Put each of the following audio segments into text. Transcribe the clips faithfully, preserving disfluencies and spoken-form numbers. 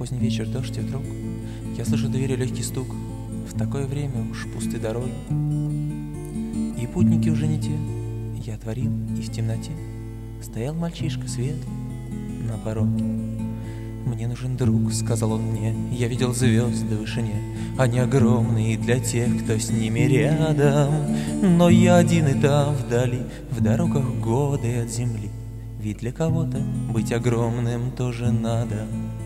поздний вечер, дождь и вдруг я слышу в двери легкий стук. В такое время уж пусты дороги, и путники уже не те. Я отворил, и в темноте стоял мальчишка светлый на пороге. «Мне нужен друг», — сказал он мне, — «я видел звезды в вышине. Они огромные для тех, кто с ними рядом. Но я один и там вдали, в дорогах годы от земли. Ведь для кого-то быть огромным тоже надо.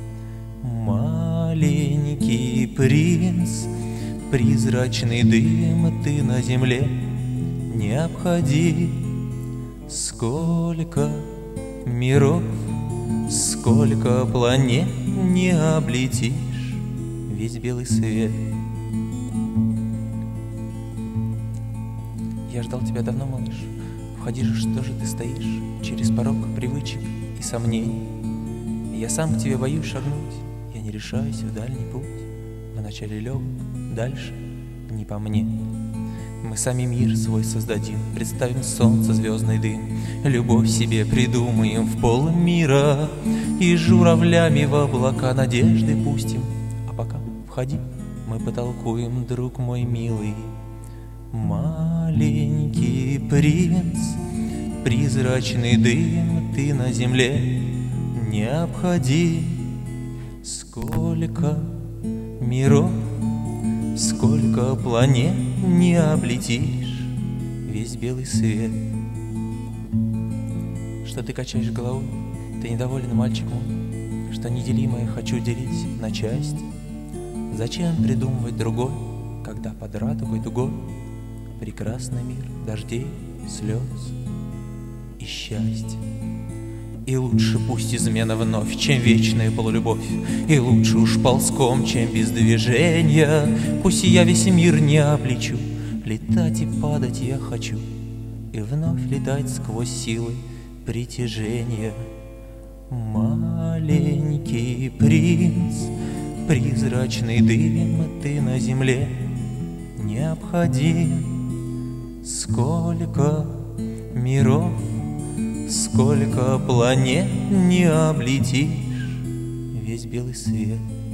Маленький принц, призрачный дым, ты на земле не обходи. Сколько миров, сколько планет не облетишь весь белый свет». Я ждал тебя давно, малыш. Входи же, что же ты стоишь через порог привычек и сомнений? Я сам к тебе боюсь шагнуть, я не решаюсь в дальний путь. Вначале лег, дальше не по мне. Мы сами мир свой создадим, представим солнце, звездный дым, любовь себе придумаем в полом мира и журавлями в облака надежды пустим. А пока входи, мы потолкуем, друг мой милый. Маленький принц, призрачный дым, ты на земле не обходи. Сколько миров, сколько планет не облетишь весь белый свет. Что ты качаешь головой, ты недоволен, мальчик мой, что неделимое хочу делить на части. Зачем придумывать другой, когда под радугой дугой прекрасный мир дождей, слез и счастья? И лучше пусть измена вновь, чем вечная полулюбовь, и лучше уж ползком, чем без движения. Пусть я весь мир не облечу, летать и падать я хочу, и вновь летать сквозь силы притяжения. Маленький принц, призрачный дым, ты на земле необходим. Сколько миров, сколько планет не облетишь весь белый свет.